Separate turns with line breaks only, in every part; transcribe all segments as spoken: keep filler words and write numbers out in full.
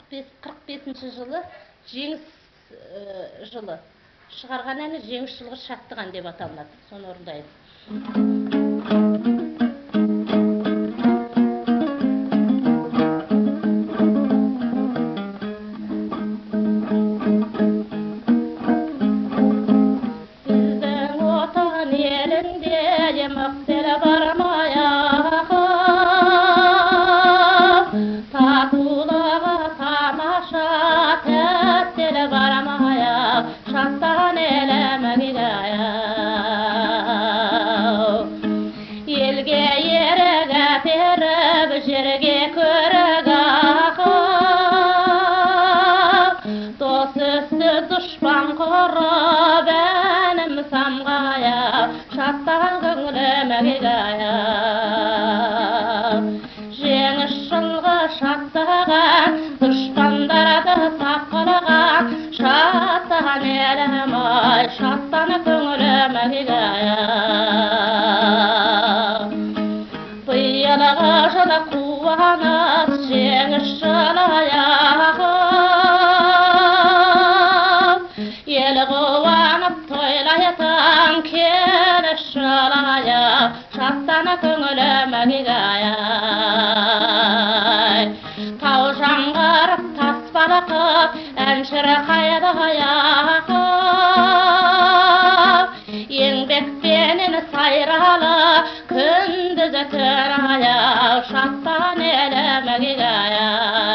қырық бесінші жылы жеңіс жылы шығарған әні жеңіс жылғы шаттық ән деп аталынады. Соны орындайық. Жеңіс жылғы шаттаған, дұшпандарды саққылаған, шаттаған елім ай, шаттаны көңілім әгегая. Биылғы жылы қуанып, жеңіс жылы аяғып, ел қуанып тойлайтын келіс жылы аяқ, шаттаны көңілім әгегая. Тау жаңғырып, тас балқып, әншірі қайды аяқып, еңбекпенен сайралы, күндізі түн аяқ, шаттан елім әгегая.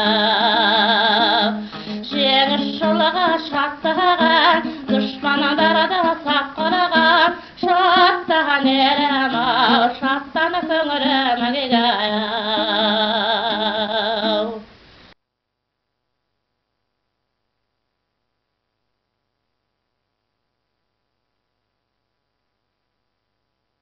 Жеңіс жылғы шаттаған, дұшпандарды сақ қылған, шаттаған елім ау, шаттаны көңілім